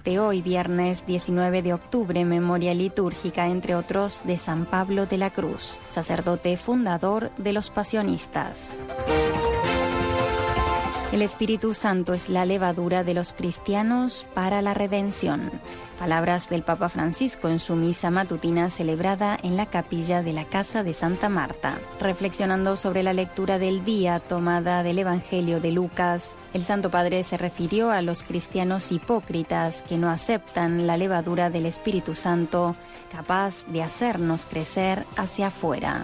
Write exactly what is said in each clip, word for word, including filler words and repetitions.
santos de hoy, viernes diecinueve de octubre, memoria litúrgica, entre otros, de San Pablo de la Cruz, sacerdote fundador de los pasionistas. El Espíritu Santo es la levadura de los cristianos para la redención. Palabras del Papa Francisco en su misa matutina celebrada en la capilla de la Casa de Santa Marta. Reflexionando sobre la lectura del día tomada del Evangelio de Lucas, el Santo Padre se refirió a los cristianos hipócritas que no aceptan la levadura del Espíritu Santo, capaz de hacernos crecer hacia afuera.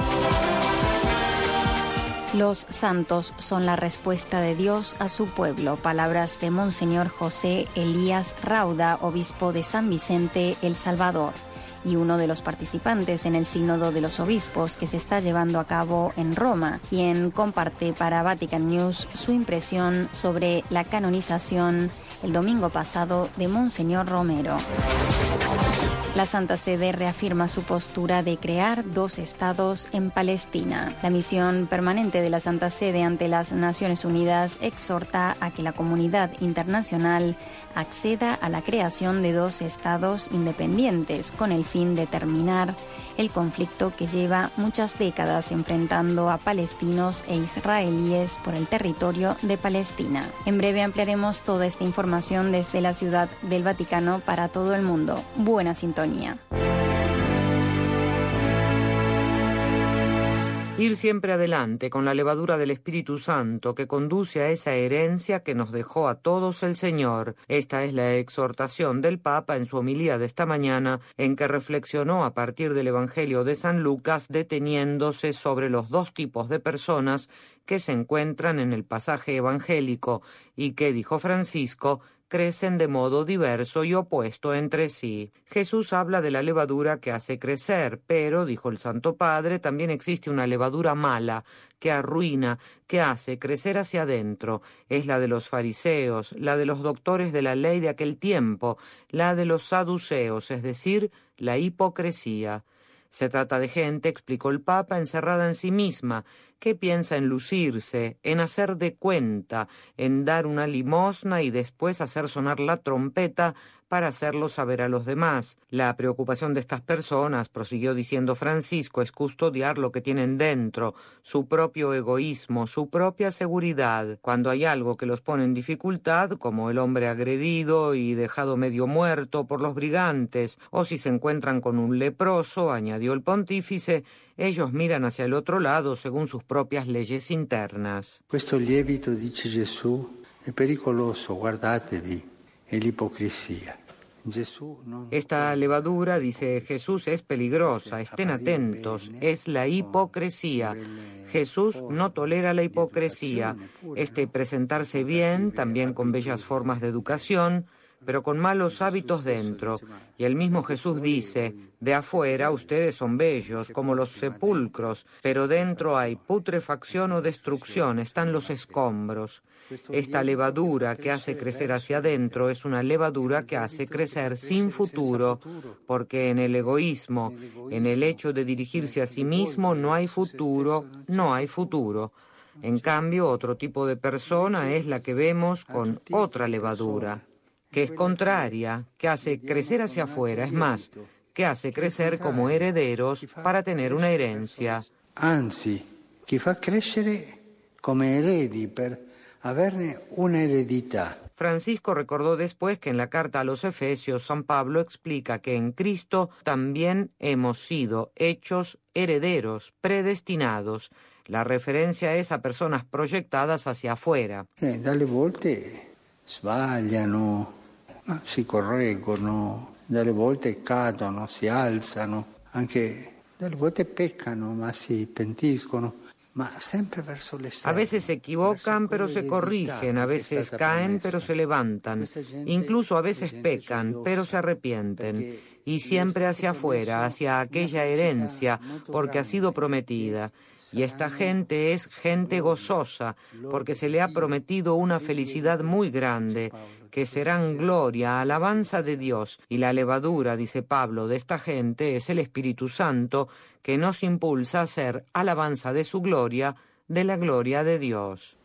Los santos son la respuesta de Dios a su pueblo. Palabras de Monseñor José Elías Rauda, obispo de San Vicente, El Salvador, y uno de los participantes en el Sínodo de los Obispos que se está llevando a cabo en Roma, quien comparte para Vatican News su impresión sobre la canonización el domingo pasado de Monseñor Romero. La Santa Sede reafirma su postura de crear dos estados en Palestina. La misión permanente de la Santa Sede ante las Naciones Unidas exhorta a que la comunidad internacional acceda a la creación de dos estados independientes con el fin de terminar el conflicto que lleva muchas décadas enfrentando a palestinos e israelíes por el territorio de Palestina. En breve ampliaremos toda esta información desde la Ciudad del Vaticano para todo el mundo. Buena sintonía. Ir siempre adelante con la levadura del Espíritu Santo que conduce a esa herencia que nos dejó a todos el Señor. Esta es la exhortación del Papa en su homilía de esta mañana, en que reflexionó a partir del Evangelio de San Lucas, deteniéndose sobre los dos tipos de personas que se encuentran en el pasaje evangélico y que, dijo Francisco, crecen de modo diverso y opuesto entre sí. Jesús habla de la levadura que hace crecer, pero, dijo el Santo Padre, también existe una levadura mala, que arruina, que hace crecer hacia adentro. Es la de los fariseos, la de los doctores de la ley de aquel tiempo, la de los saduceos, es decir, la hipocresía. Se trata de gente, explicó el Papa, encerrada en sí misma, que piensa en lucirse, en hacer de cuenta, en dar una limosna y después hacer sonar la trompeta para hacerlo saber a los demás. La preocupación de estas personas, prosiguió diciendo Francisco, es custodiar lo que tienen dentro, su propio egoísmo, su propia seguridad. Cuando hay algo que los pone en dificultad, como el hombre agredido y dejado medio muerto por los brigantes, o si se encuentran con un leproso, añadió el pontífice, ellos miran hacia el otro lado según sus propias leyes internas. Questo lievito, dice Gesù, è pericoloso, guardatevi, è l'ipocrisia. Esta levadura, dice Jesús, es peligrosa, estén atentos, es la hipocresía. Jesús no tolera la hipocresía, este presentarse bien, también con bellas formas de educación, pero con malos hábitos dentro. Y el mismo Jesús dice, de afuera ustedes son bellos, como los sepulcros, pero dentro hay putrefacción o destrucción, están los escombros. Esta levadura que hace crecer hacia adentro es una levadura que hace crecer sin futuro, porque en el egoísmo, en el hecho de dirigirse a sí mismo, no hay futuro, no hay futuro. En cambio, otro tipo de persona es la que vemos con otra levadura, que es contraria, que hace crecer hacia afuera, es más, que hace crecer como herederos para tener una herencia. Anzi, che fa crescere come eredi per averne una eredità. Francisco recordó después que en la carta a los Efesios San Pablo explica que en Cristo también hemos sido hechos herederos, predestinados. La referencia es a personas proyectadas hacia afuera. Eh, dalle volte sbagliano, ma si correggono, dalle volte cadono, si alzano, anche dalle volte peccano, ma si pentiscono. A veces se equivocan, pero se corrigen, a veces caen, pero se levantan, incluso a veces pecan, pero se arrepienten, y siempre hacia afuera, hacia aquella herencia, porque ha sido prometida. Y esta gente es gente gozosa, porque se le ha prometido una felicidad muy grande, que serán gloria, alabanza de Dios. Y la levadura, dice Pablo, de esta gente es el Espíritu Santo, que nos impulsa a hacer alabanza de su gloria, de la gloria de Dios.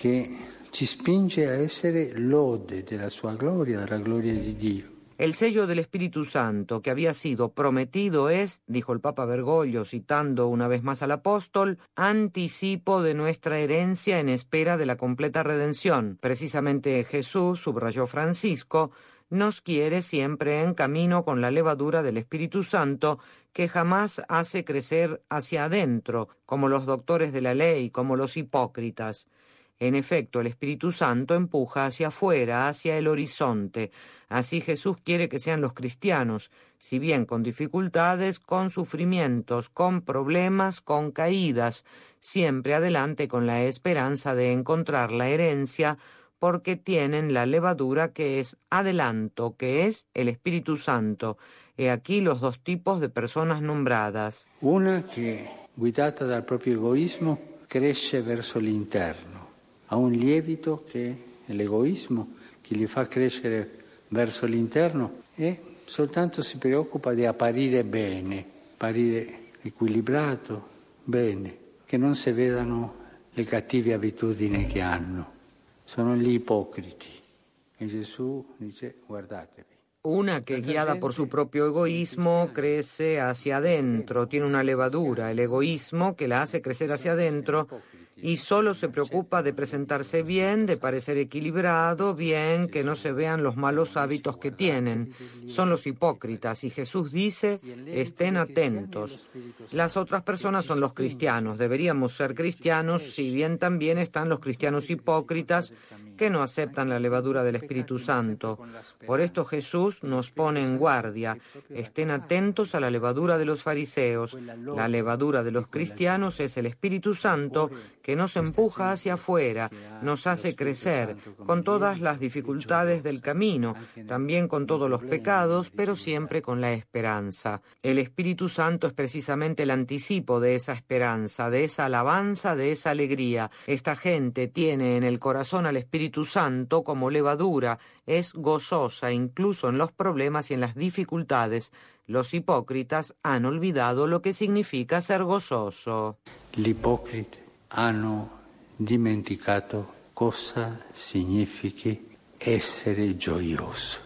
che ci spinge a essere lode della sua gloria, della gloria di Dio. El sello del Espíritu Santo que había sido prometido es, dijo el Papa Bergoglio citando una vez más al apóstol, anticipo de nuestra herencia en espera de la completa redención. Precisamente Jesús, subrayó Francisco, nos quiere siempre en camino con la levadura del Espíritu Santo que jamás hace crecer hacia adentro, como los doctores de la ley, como los hipócritas. En efecto, el Espíritu Santo empuja hacia afuera, hacia el horizonte. Así Jesús quiere que sean los cristianos, si bien con dificultades, con sufrimientos, con problemas, con caídas, siempre adelante con la esperanza de encontrar la herencia, porque tienen la levadura que es adelanto, que es el Espíritu Santo. He aquí los dos tipos de personas nombradas. Una che, guidata dal proprio egoismo, cresce verso l'interno. Ha un lievito che è l'egoismo, che gli fa crescere verso l'interno e soltanto si preoccupa di apparire bene, apparire equilibrato, bene, che non si vedano le cattive abitudini che hanno. Sono gli ipocriti. E Gesù dice: guardatevi. Una que, guiada por su propio egoísmo, crece hacia adentro, tiene una levadura, el egoísmo, que la hace crecer hacia adentro y solo se preocupa de presentarse bien, de parecer equilibrado, bien, que no se vean los malos hábitos que tienen. Son los hipócritas y Jesús dice, estén atentos. Las otras personas son los cristianos. Deberíamos ser cristianos, si bien también están los cristianos hipócritas que no aceptan la levadura del Espíritu Santo. Por esto Jesús nos pone en guardia. Estén atentos a la levadura de los fariseos. La levadura de los cristianos es el Espíritu Santo que nos empuja hacia afuera, nos hace crecer, con todas las dificultades del camino, también con todos los pecados, pero siempre con la esperanza. El Espíritu Santo es precisamente el anticipo de esa esperanza, de esa alabanza, de esa alegría. Esta gente tiene en el corazón al Espíritu Santo como levadura, es gozosa incluso en los problemas y en las dificultades. Los hipócritas han olvidado lo que significa ser gozoso. L'ipócrita hanno dimenticato cosa significa essere gioioso.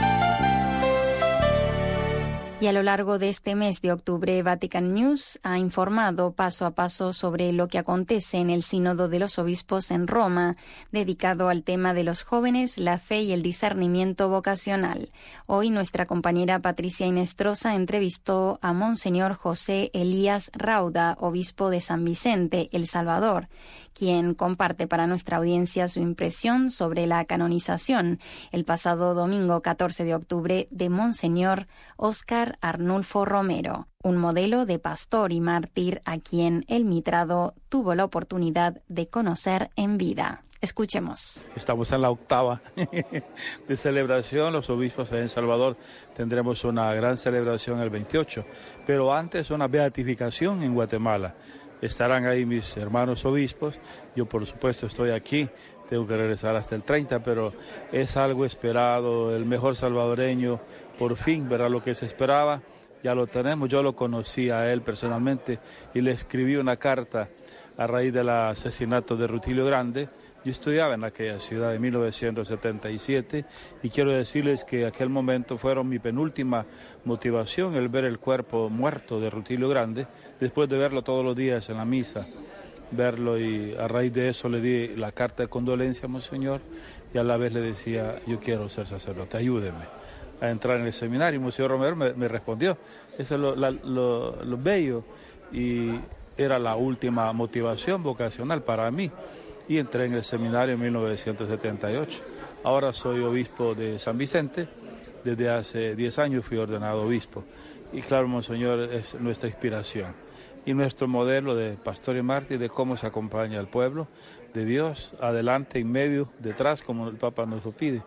Y a lo largo de este mes de octubre, Vatican News ha informado paso a paso sobre lo que acontece en el Sínodo de los Obispos en Roma, dedicado al tema de los jóvenes, la fe y el discernimiento vocacional. Hoy nuestra compañera Patricia Inestrosa entrevistó a Monseñor José Elías Rauda, obispo de San Vicente, El Salvador, quien comparte para nuestra audiencia su impresión sobre la canonización el pasado domingo catorce de octubre de Monseñor Óscar Arnulfo Romero, un modelo de pastor y mártir a quien el mitrado tuvo la oportunidad de conocer en vida. Escuchemos. Estamos en la octava de celebración. Los obispos en El Salvador tendremos una gran celebración el veintiocho, pero antes una beatificación en Guatemala. Estarán ahí mis hermanos obispos, yo por supuesto estoy aquí, tengo que regresar hasta el treinta, pero es algo esperado, el mejor salvadoreño, por fin, verá lo que se esperaba, ya lo tenemos, yo lo conocí a él personalmente y le escribí una carta a raíz del asesinato de Rutilio Grande. Yo estudiaba en aquella ciudad en mil novecientos setenta y siete y quiero decirles que aquel momento fueron mi penúltima motivación, el ver el cuerpo muerto de Rutilio Grande, después de verlo todos los días en la misa, verlo, y a raíz de eso le di la carta de condolencia a Monseñor y a la vez le decía, yo quiero ser sacerdote, ayúdeme a entrar en el seminario. Y Monseñor Romero me, me respondió, eso es lo, la, lo, lo bello, y era la última motivación vocacional para mí. Y entré en el seminario en mil novecientos setenta y ocho. Ahora soy obispo de San Vicente, desde hace diez años fui ordenado obispo. Y claro, Monseñor es nuestra inspiración y nuestro modelo de pastor y mártir, de cómo se acompaña al pueblo de Dios, adelante, en medio, detrás, como el Papa nos lo pide.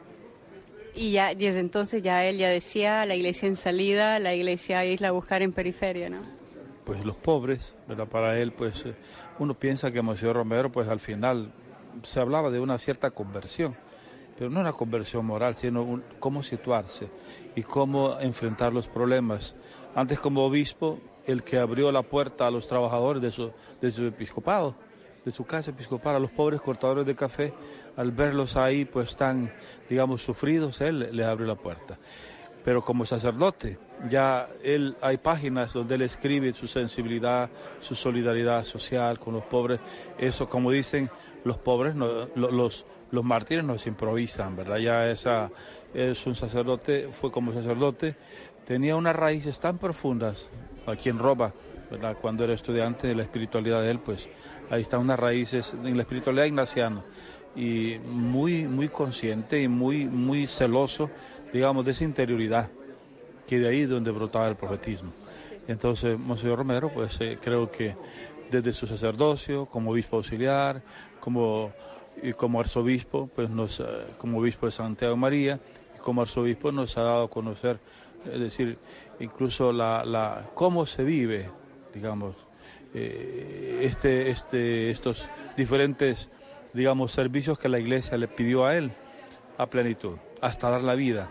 Y ya desde entonces ya él ya decía, la iglesia en salida, la iglesia isla a buscar en periferia, ¿no? Pues los pobres, ¿verdad? Para él, pues uno piensa que Monseñor Romero, pues al final se hablaba de una cierta conversión, pero no una conversión moral, sino un, cómo situarse y cómo enfrentar los problemas. Antes, como obispo, el que abrió la puerta a los trabajadores de su, de su episcopado, de su casa episcopal a los pobres cortadores de café. Al verlos ahí pues tan, digamos, sufridos, él les abre la puerta. Pero como sacerdote, ya él hay páginas donde él escribe su sensibilidad, su solidaridad social con los pobres. Eso, como dicen los pobres, no, los, los mártires no se improvisan, ¿verdad? Ya esa, es un sacerdote, fue como sacerdote, tenía unas raíces tan profundas aquí en Roma, ¿verdad? Cuando era estudiante de la espiritualidad de él, pues ahí están unas raíces en la espiritualidad ignaciana, y muy, muy consciente y muy, muy celoso, digamos, de esa interioridad, que de ahí es donde brotaba el profetismo. Entonces, Monseñor Romero, pues eh, creo que desde su sacerdocio, como obispo auxiliar, como, y como arzobispo, pues nos, eh, como obispo de Santiago María, y como arzobispo nos ha dado a conocer, es decir, incluso la, la cómo se vive, digamos, eh, este, este, estos diferentes, digamos, servicios que la Iglesia le pidió a él a plenitud, hasta dar la vida.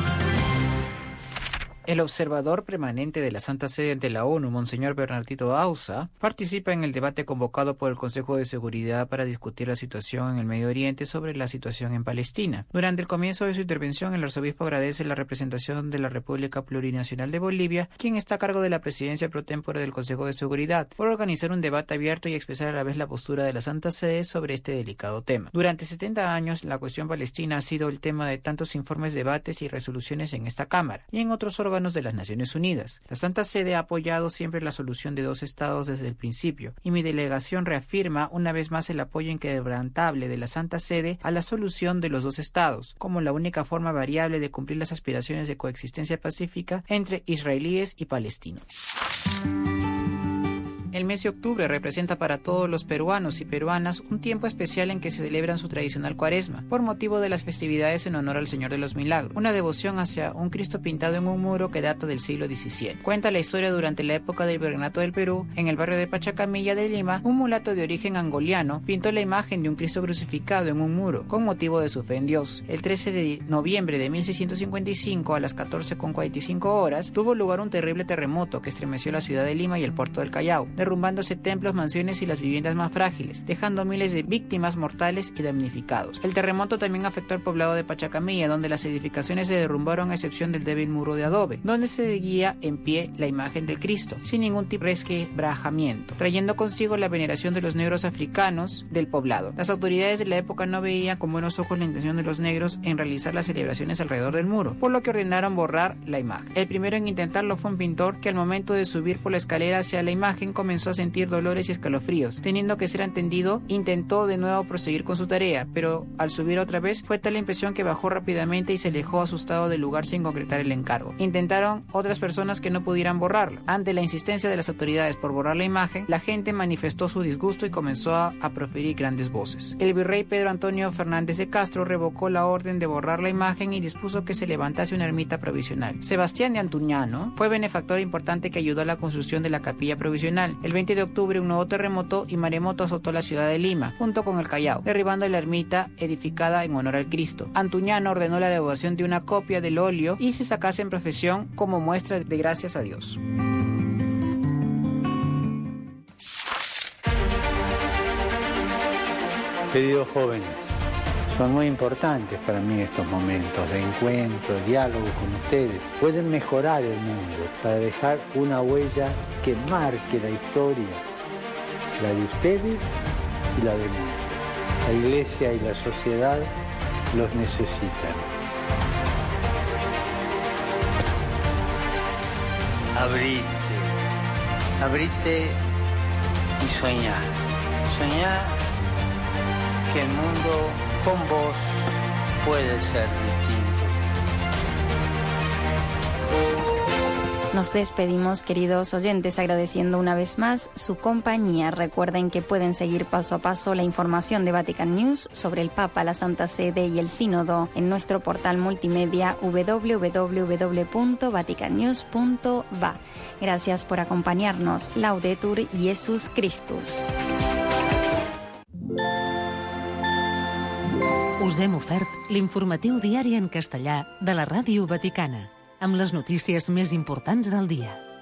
El observador permanente de la Santa Sede ante la ONU, Monseñor Bernardito Bauza, participa en el debate convocado por el Consejo de Seguridad para discutir la situación en el Medio Oriente sobre la situación en Palestina. Durante el comienzo de su intervención, el arzobispo agradece la representación de la República Plurinacional de Bolivia, quien está a cargo de la presidencia pro tempore del Consejo de Seguridad, por organizar un debate abierto y expresar a la vez la postura de la Santa Sede sobre este delicado tema. Durante setenta años, la cuestión palestina ha sido el tema de tantos informes, debates y resoluciones en esta Cámara y en otros órganos de las Naciones Unidas. La Santa Sede ha apoyado siempre la solución de dos estados desde el principio, y mi delegación reafirma una vez más el apoyo inquebrantable de la Santa Sede a la solución de los dos estados, como la única forma variable de cumplir las aspiraciones de coexistencia pacífica entre israelíes y palestinos. El mes de octubre representa para todos los peruanos y peruanas un tiempo especial en que se celebran su tradicional cuaresma, por motivo de las festividades en honor al Señor de los Milagros, una devoción hacia un Cristo pintado en un muro que data del siglo diecisiete. Cuenta la historia durante la época del Virreinato del Perú, en el barrio de Pachacamilla de Lima, un mulato de origen angoliano pintó la imagen de un Cristo crucificado en un muro, con motivo de su fe en Dios. El trece de noviembre de mil seiscientos cincuenta y cinco, a las catorce con cuarenta y cinco horas, tuvo lugar un terrible terremoto que estremeció la ciudad de Lima y el puerto del Callao, derrumbándose templos, mansiones y las viviendas más frágiles, dejando miles de víctimas mortales y damnificados. El terremoto también afectó al poblado de Pachacamilla, donde las edificaciones se derrumbaron a excepción del débil muro de adobe, donde se seguía en pie la imagen del Cristo, sin ningún tipo de resquebrajamiento, trayendo consigo la veneración de los negros africanos del poblado. Las autoridades de la época no veían con buenos ojos la intención de los negros en realizar las celebraciones alrededor del muro, por lo que ordenaron borrar la imagen. El primero en intentarlo fue un pintor que al momento de subir por la escalera hacia la imagen comenzó a sentir dolores y escalofríos. Teniendo que ser atendido, intentó de nuevo proseguir con su tarea, pero al subir otra vez fue tal la impresión que bajó rápidamente y se alejó asustado del lugar sin concretar el encargo. Intentaron otras personas que no pudieran borrarla. Ante la insistencia de las autoridades por borrar la imagen, la gente manifestó su disgusto y comenzó a, a proferir grandes voces. El virrey Pedro Antonio Fernández de Castro revocó la orden de borrar la imagen y dispuso que se levantase una ermita provisional. Sebastián de Antuñano fue benefactor importante que ayudó a la construcción de la capilla provisional. El veinte de octubre un nuevo terremoto y maremoto azotó la ciudad de Lima, junto con el Callao, derribando la ermita edificada en honor al Cristo. Antuñano ordenó la elaboración de una copia del óleo y se sacase en profesión como muestra de gracias a Dios. Queridos jóvenes, son muy importantes para mí estos momentos de encuentro, de diálogo con ustedes. Pueden mejorar el mundo para dejar una huella que marque la historia, la de ustedes y la de muchos. La Iglesia y la sociedad los necesitan. Abrite, abrite y soñá. Soñá que el mundo con vos puede ser distinto. Nos despedimos, queridos oyentes, agradeciendo una vez más su compañía. Recuerden que pueden seguir paso a paso la información de Vatican News sobre el Papa, la Santa Sede y el Sínodo en nuestro portal multimedia doble u doble u doble u punto vatican news punto va. Gracias por acompañarnos. Laudetur Jesus Christus. Us hem ofert l'informatiu diari en castellà de la Ràdio Vaticana, amb les notícies més importants del dia.